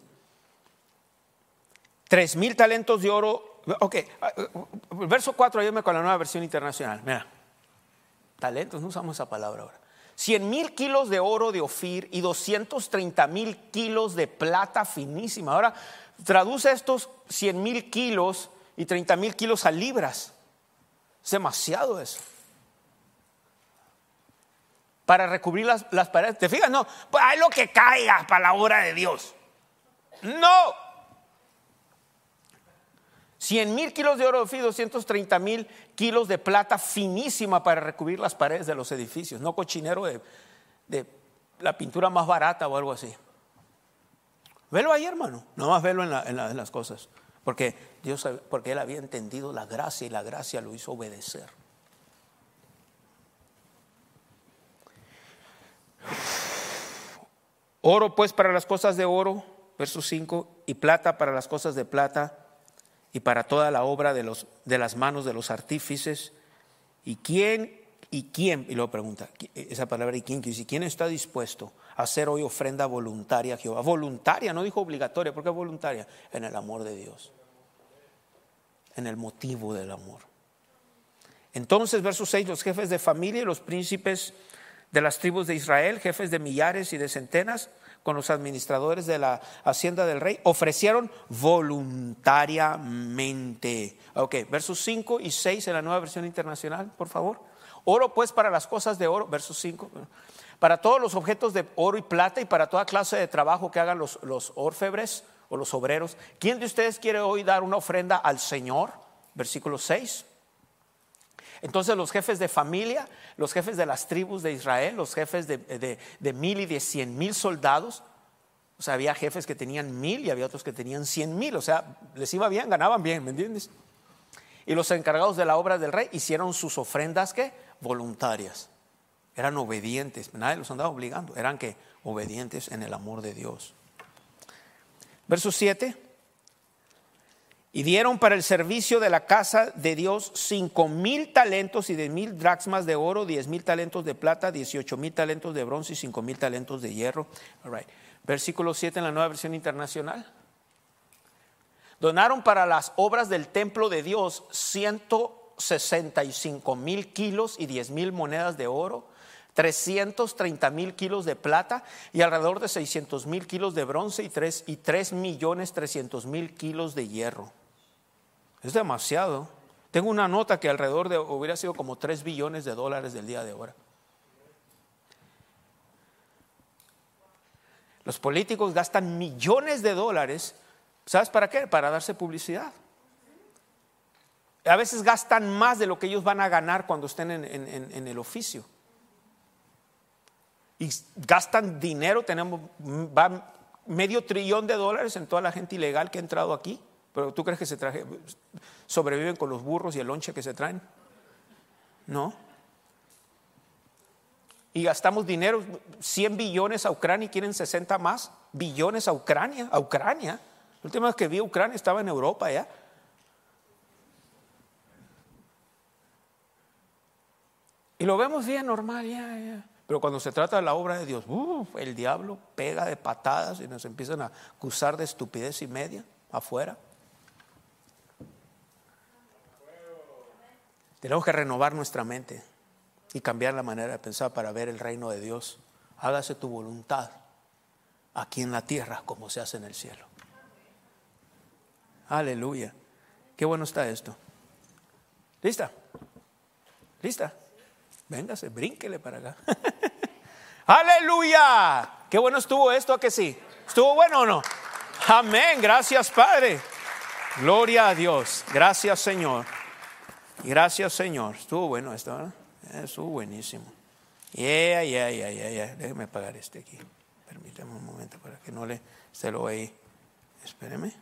3,000 talentos de oro. Ok, verso 4, ayúdame con la Nueva Versión Internacional. Mira, talentos, no usamos esa palabra ahora. 100,000 kilos de oro de Ofir y 230,000 kilos de plata finísima. Ahora, traduce estos 100,000 kilos y 30,000 kilos a libras. Es demasiado eso. Para recubrir las paredes. ¿Te fijas? No, pues hay lo que caiga para la obra de Dios. No. 100,000 kilos de oro de Ofir, 230,000 kilos de plata finísima para recubrir las paredes de los edificios. No cochinero de la pintura más barata o algo así. Velo ahí, hermano. Nomás velo en las cosas. Porque él había entendido la gracia, y la gracia lo hizo obedecer. Oro pues para las cosas de oro, verso 5, y plata para las cosas de plata, y para toda la obra de las manos de los artífices. ¿Y quién? Y luego pregunta, esa palabra ¿y quién? ¿Quién está dispuesto a hacer hoy ofrenda voluntaria a Jehová? Voluntaria, no dijo obligatoria. ¿Por qué voluntaria? En el amor de Dios, en el motivo del amor. Entonces, verso 6, los jefes de familia y los príncipes de las tribus de Israel, jefes de millares y de centenas, con los administradores de la hacienda del rey, ofrecieron voluntariamente. Ok, versos 5 y 6 en la Nueva Versión Internacional, por favor. Oro pues para las cosas de oro, versos 5, para todos los objetos de oro y plata, y para toda clase de trabajo que hagan los orfebres o los obreros. ¿Quién de ustedes quiere hoy dar una ofrenda al Señor? Versículo 6. Entonces los jefes de familia, los jefes de las tribus de Israel, los jefes de 1,000 y de 100,000 soldados, o sea, había jefes que tenían 1,000 y había otros que tenían 100,000, o sea, les iba bien, ganaban bien, ¿me entiendes? Y los encargados de la obra del rey hicieron sus ofrendas, ¿qué? Voluntarias. Eran obedientes, nadie los andaba obligando, eran que obedientes en el amor de Dios. Verso 7. Y dieron para el servicio de la casa de Dios 5,000 talentos y 10,000 dracmas de oro, 10,000 talentos de plata, 18,000 talentos de bronce y 5,000 talentos de hierro. All right. Versículo 7 en la Nueva Versión Internacional. Donaron para las obras del templo de Dios 165,000 kilos y 10,000 monedas de oro, 330,000 kilos de plata y alrededor de 600,000 kilos de bronce y 3,300,000 kilos de hierro. Es demasiado. Tengo una nota que alrededor hubiera sido como 3 billones de dólares del día de ahora. Los políticos gastan millones de dólares. ¿Sabes para qué? Para darse publicidad. A veces gastan más de lo que ellos van a ganar cuando estén en el oficio. Y gastan dinero, van $500 billion en toda la gente ilegal que ha entrado aquí. Pero ¿tú crees que sobreviven con los burros y el lonche que se traen? No. Y gastamos dinero, 100 billones a Ucrania y quieren 60 más billones a Ucrania. La última vez que vi a Ucrania estaba en Europa ya. Y lo vemos bien normal ya. Pero cuando se trata de la obra de Dios, el diablo pega de patadas y nos empiezan a acusar de estupidez y media afuera. Tenemos que renovar nuestra mente y cambiar la manera de pensar para ver el reino de Dios. Hágase tu voluntad aquí en la tierra como se hace en el cielo. Aleluya. Qué bueno está esto. ¿Lista? Véngase, brínquele para acá. Aleluya. Qué bueno estuvo esto, ¿a que sí? ¿Estuvo bueno o no? Amén. Gracias, Padre. Gloria a Dios. Gracias, Señor. Gracias, Señor. Estuvo bueno esto, ¿verdad? Estuvo buenísimo. Déjeme apagar este aquí. Permítame un momento para que no se lo ahí. Espéreme.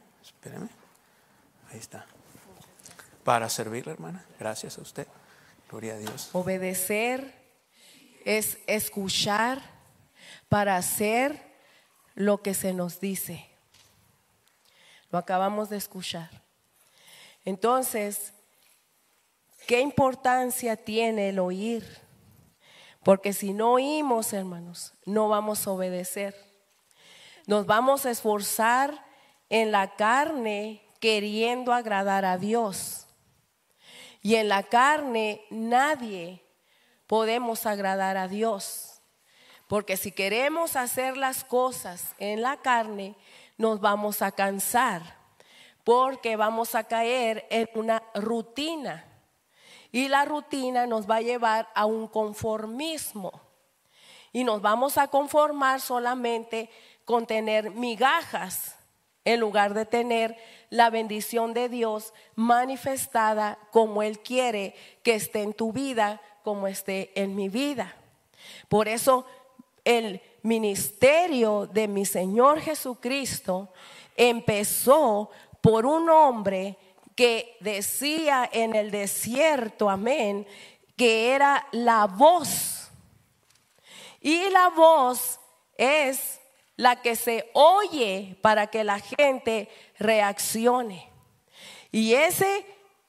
Ahí está. Para servirle, hermana. Gracias a usted. Gloria a Dios. Obedecer es escuchar para hacer lo que se nos dice. Lo acabamos de escuchar. Entonces, ¿qué importancia tiene el oír? Porque si no oímos, hermanos, no vamos a obedecer. Nos vamos a esforzar en la carne queriendo agradar a Dios. Y en la carne nadie podemos agradar a Dios. Porque si queremos hacer las cosas en la carne, nos vamos a cansar. Porque vamos a caer en una rutina. Y la rutina nos va a llevar a un conformismo. Y nos vamos a conformar solamente con tener migajas en lugar de tener la bendición de Dios manifestada como Él quiere que esté en tu vida, como esté en mi vida. Por eso el ministerio de mi Señor Jesucristo empezó por un hombre que decía en el desierto, amén, que era la voz. Y la voz es la que se oye para que la gente reaccione. Y ese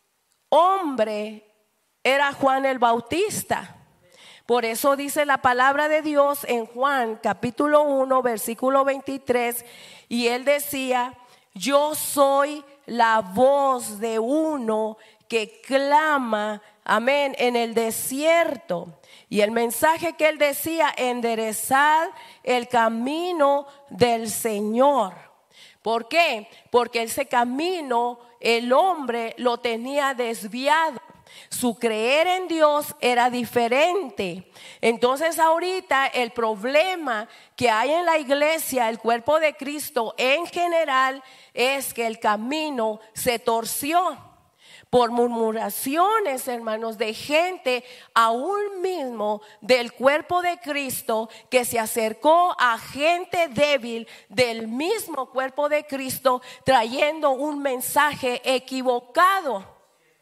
hombre era Juan el Bautista. Por eso dice la palabra de Dios en Juan capítulo 1 versículo 23. Y él decía: yo soy la voz de uno que clama, amén, en el desierto. Y el mensaje que él decía: enderezad el camino del Señor. ¿Por qué? Porque ese camino el hombre lo tenía desviado. Su creer en Dios era diferente. Entonces ahorita el problema que hay en la iglesia, el cuerpo de Cristo en general, es que el camino se torció por murmuraciones, hermanos, de gente aún mismo del cuerpo de Cristo que se acercó a gente débil del mismo cuerpo de Cristo trayendo un mensaje equivocado.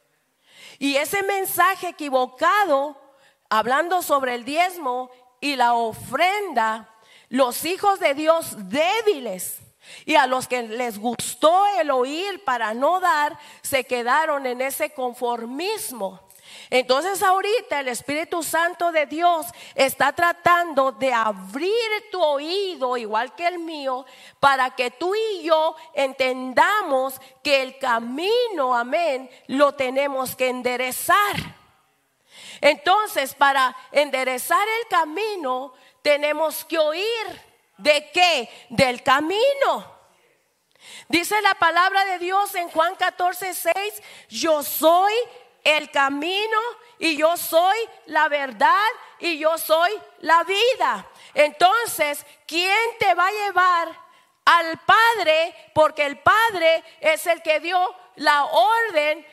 Y ese mensaje equivocado, hablando sobre el diezmo y la ofrenda, los hijos de Dios débiles y a los que les gustó el oír para no dar, se quedaron en ese conformismo. Entonces ahorita el Espíritu Santo de Dios está tratando de abrir tu oído, igual que el mío, para que tú y yo entendamos que el camino, amén, lo tenemos que enderezar. Entonces, para enderezar el camino, tenemos que oír. ¿De qué? Del camino. Dice la palabra de Dios en Juan 14:6: yo soy el camino y yo soy la verdad y yo soy la vida. Entonces, ¿quién te va a llevar al Padre? Porque el Padre es el que dio la orden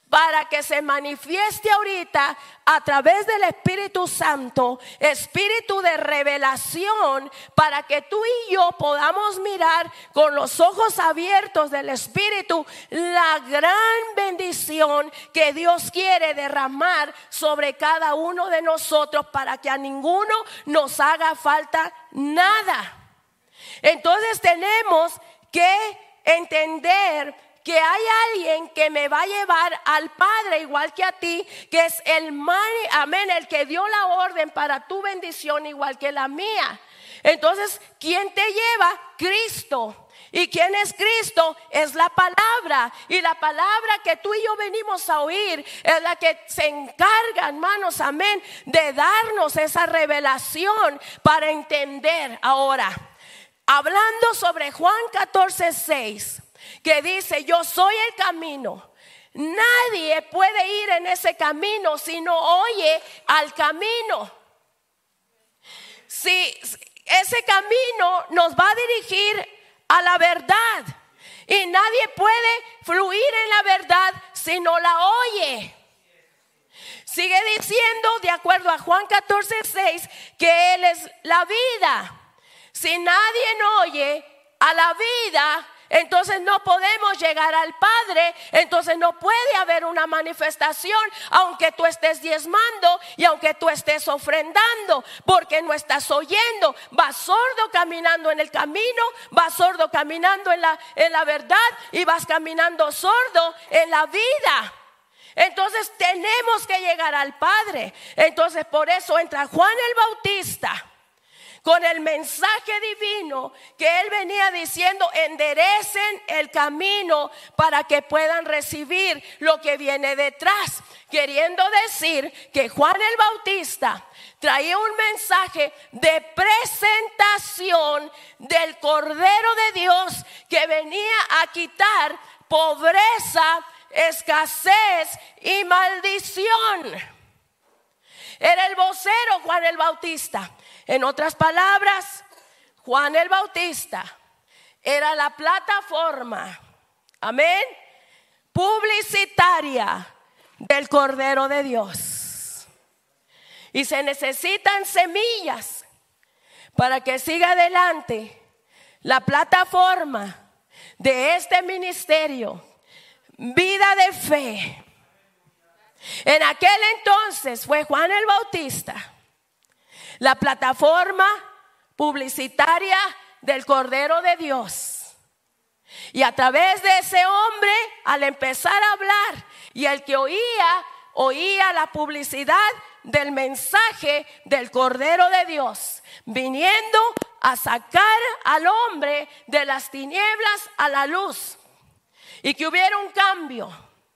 para que se manifieste ahorita a través del Espíritu Santo, espíritu de revelación, para que tú y yo podamos mirar con los ojos abiertos del Espíritu la gran bendición que Dios quiere derramar sobre cada uno de nosotros, para que a ninguno nos haga falta nada. Entonces tenemos que entender que hay alguien que me va a llevar al Padre igual que a ti, que es amén, el que dio la orden para tu bendición igual que la mía. Entonces, ¿quién te lleva? Cristo. ¿Y quién es Cristo? Es la palabra. Y la palabra que tú y yo venimos a oír es la que se encarga, hermanos, amén, de darnos esa revelación para entender. Ahora, hablando sobre Juan 14:6, que dice: yo soy el camino. Nadie puede ir en ese camino si no oye al camino. Si ese camino nos va a dirigir a la verdad, y nadie puede fluir en la verdad si no la oye. Sigue diciendo, de acuerdo a Juan 14:6, que Él es la vida. Si nadie no oye a la vida, entonces no podemos llegar al Padre. Entonces no puede haber una manifestación, aunque tú estés diezmando y aunque tú estés ofrendando, porque no estás oyendo. Vas sordo caminando en el camino, vas sordo caminando en la verdad, y vas caminando sordo en la vida. Entonces tenemos que llegar al Padre. Entonces por eso entra Juan el Bautista con el mensaje divino que él venía diciendo: enderecen el camino para que puedan recibir lo que viene detrás. Queriendo decir que Juan el Bautista traía un mensaje de presentación del Cordero de Dios, que venía a quitar pobreza, escasez y maldición. Era el vocero Juan el Bautista. En otras palabras, Juan el Bautista era la plataforma, amén, publicitaria del Cordero de Dios. Y se necesitan semillas para que siga adelante la plataforma de este ministerio, Vida de Fe. En aquel entonces fue Juan el Bautista la plataforma publicitaria del Cordero de Dios. Y a través de ese hombre, al empezar a hablar, y el que oía la publicidad del mensaje del Cordero de Dios, viniendo a sacar al hombre de las tinieblas a la luz, y que hubiera un cambio.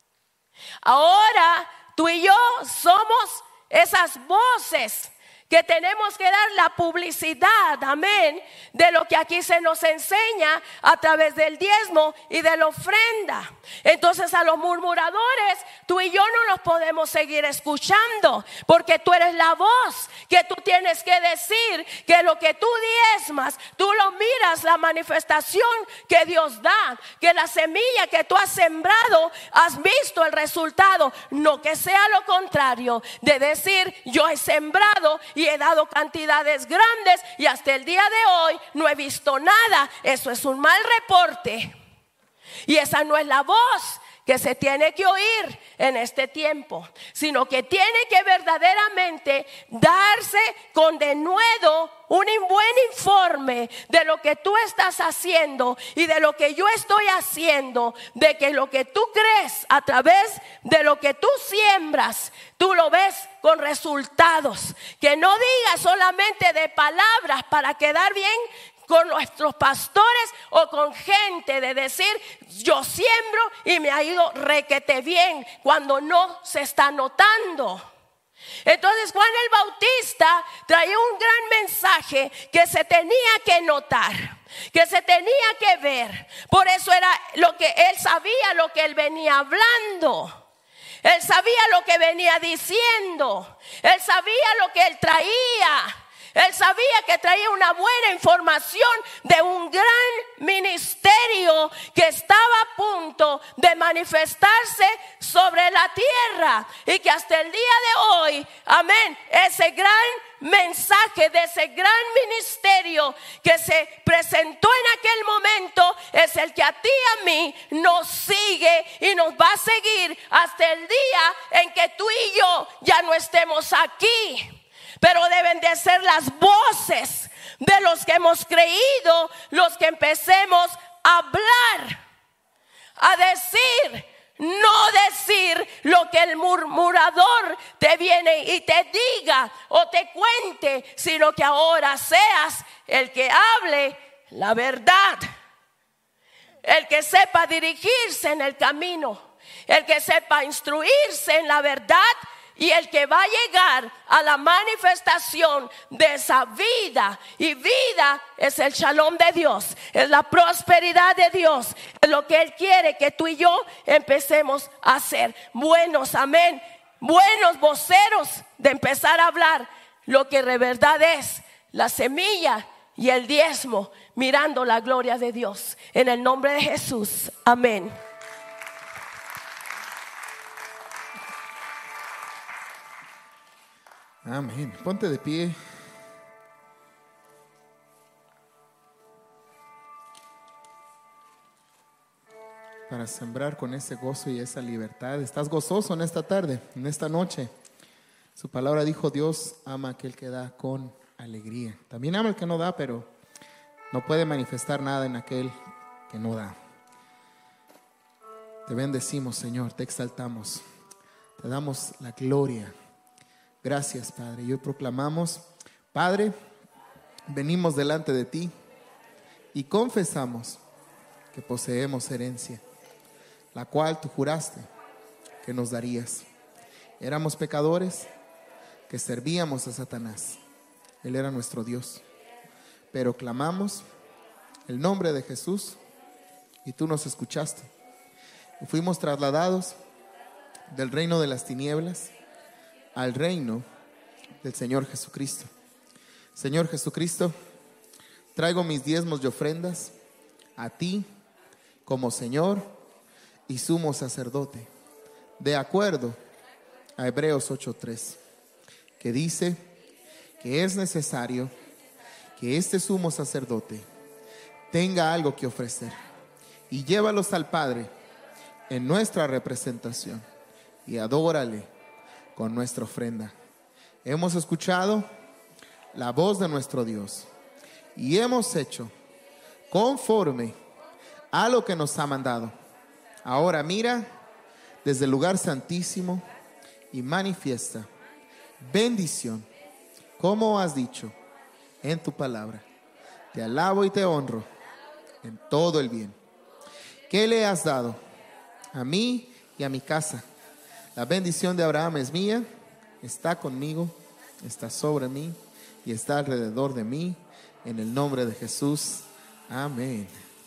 Ahora tú y yo somos esas voces que tenemos que dar la publicidad, amén, de lo que aquí se nos enseña a través del diezmo y de la ofrenda. Entonces a los murmuradores, tú y yo no los podemos seguir escuchando, porque tú eres la voz que tú tienes que decir que lo que tú diezmas, tú lo miras, la manifestación que Dios da, que la semilla que tú has sembrado, has visto el resultado. No que sea lo contrario, de decir: yo he sembrado y he dado cantidades grandes y hasta el día de hoy no he visto nada. Eso es un mal reporte, y esa no es la voz que se tiene que oír en este tiempo, sino que tiene que verdaderamente darse con denuedo un buen informe de lo que tú estás haciendo y de lo que yo estoy haciendo, de que lo que tú crees a través de lo que tú siembras, tú lo ves con resultados. Que no digas solamente de palabras para quedar bien con nuestros pastores o con gente, de decir: yo siembro y me ha ido requete bien, cuando no se está notando. Entonces Juan el Bautista traía un gran mensaje que se tenía que notar, que se tenía que ver. Por eso era lo que él sabía, lo que él venía hablando. Él sabía lo que venía diciendo. Él sabía lo que él traía. Él sabía que traía una buena información de un gran ministerio que estaba a punto de manifestarse sobre la tierra, y que hasta el día de hoy, amén, ese gran mensaje de ese gran ministerio que se presentó en aquel momento es el que a ti y a mí nos sigue y nos va a seguir hasta el día en que tú y yo ya no estemos aquí. Pero deben de ser las voces de los que hemos creído, los que empecemos a hablar, a decir, no decir lo que el murmurador te viene y te diga o te cuente, sino que ahora seas el que hable la verdad, el que sepa dirigirse en el camino, el que sepa instruirse en la verdad, y el que va a llegar a la manifestación de esa vida. Y vida es el shalom de Dios, es la prosperidad de Dios, es lo que Él quiere que tú y yo empecemos a hacer. Buenos, amén, buenos voceros de empezar a hablar lo que de verdad es la semilla y el diezmo, mirando la gloria de Dios. En el nombre de Jesús, amén. Amén. Ponte de pie. Para sembrar con ese gozo y esa libertad. ¿Estás gozoso en esta tarde, en esta noche? Su palabra dijo: Dios ama a aquel que da con alegría. También ama al que no da, pero no puede manifestar nada en aquel que no da. Te bendecimos, Señor, te exaltamos, te damos la gloria. Gracias, Padre. Y hoy proclamamos, Padre, venimos delante de ti y confesamos que poseemos herencia, la cual tú juraste que nos darías. Éramos pecadores que servíamos a Satanás. Él era nuestro Dios. Pero clamamos el nombre de Jesús y tú nos escuchaste. Y fuimos trasladados del reino de las tinieblas al reino del Señor Jesucristo. Señor Jesucristo, traigo mis diezmos y ofrendas a ti como Señor y sumo sacerdote, de acuerdo a Hebreos 8:3, que dice que es necesario que este sumo sacerdote tenga algo que ofrecer, y llévalos al Padre en nuestra representación y adórale con nuestra ofrenda. Hemos escuchado la voz de nuestro Dios y hemos hecho conforme a lo que nos ha mandado. Ahora mira desde el lugar santísimo y manifiesta bendición, como has dicho en tu palabra. Te alabo y te honro en todo el bien que le has dado a mí y a mi casa. La bendición de Abraham es mía, está conmigo, está sobre mí y está alrededor de mí. En el nombre de Jesús, amén.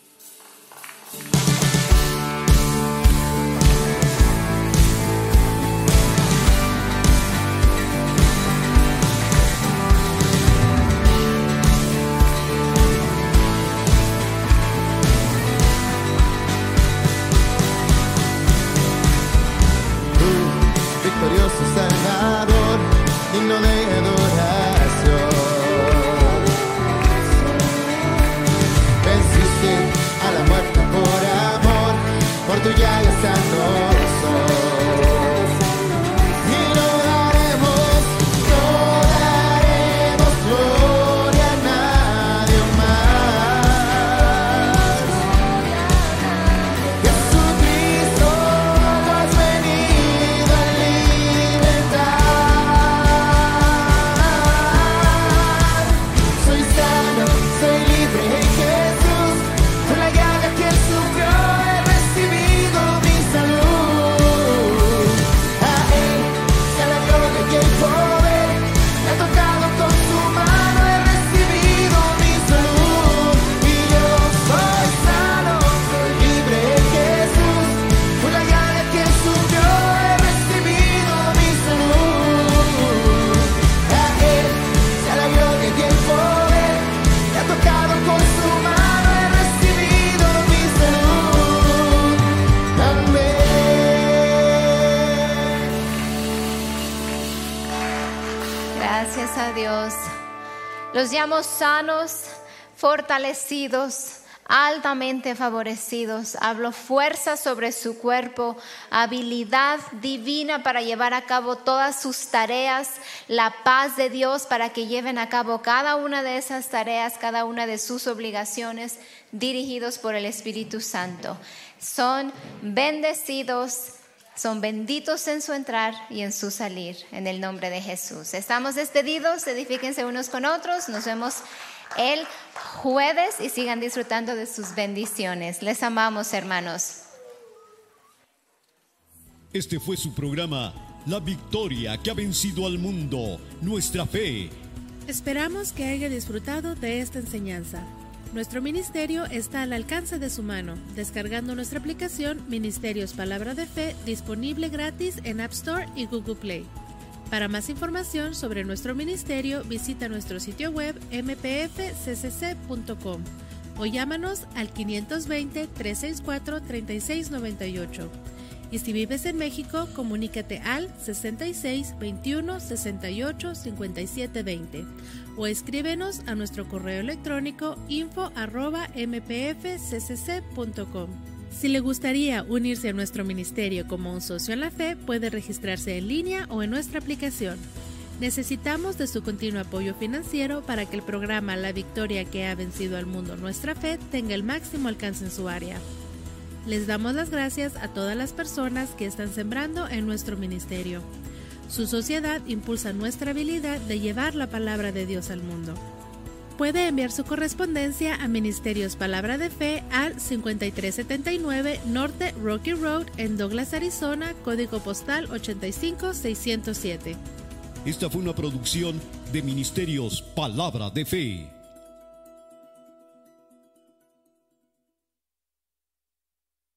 Salvador, digno de adoración. Venciste a la muerte por amor, por tu llaga sanoso. Y no daremos gloria a nadie más. Jesucristo, has venido a libertar. Gracias a Dios. Los llamo sanos, fortalecidos, altamente favorecidos. Hablo fuerza sobre su cuerpo, habilidad divina para llevar a cabo todas sus tareas, la paz de Dios para que lleven a cabo cada una de esas tareas, cada una de sus obligaciones, dirigidos por el Espíritu Santo. Son bendecidos, son benditos en su entrar y en su salir, en el nombre de Jesús. Estamos despedidos, edifíquense unos con otros, nos vemos el jueves y sigan disfrutando de sus bendiciones. Les amamos, hermanos. Este fue su programa, La Victoria que ha vencido al mundo, nuestra fe. Esperamos que haya disfrutado de esta enseñanza. Nuestro ministerio está al alcance de su mano, descargando nuestra aplicación Ministerios Palabra de Fe, disponible gratis en App Store y Google Play. Para más información sobre nuestro ministerio, visita nuestro sitio web mpfccc.com o llámanos al 520-364-3698. Y si vives en México, comunícate al 66 21 68 57 20 o escríbenos a nuestro correo electrónico info@mpfccc.com. Si le gustaría unirse a nuestro ministerio como un socio en la fe, puede registrarse en línea o en nuestra aplicación. Necesitamos de su continuo apoyo financiero para que el programa La Victoria que ha vencido al mundo, nuestra fe, tenga el máximo alcance en su área. Les damos las gracias a todas las personas que están sembrando en nuestro ministerio. Su sociedad impulsa nuestra habilidad de llevar la palabra de Dios al mundo. Puede enviar su correspondencia a Ministerios Palabra de Fe al 5379 Norte Rocky Road en Douglas, Arizona, código postal 85607. Esta fue una producción de Ministerios Palabra de Fe.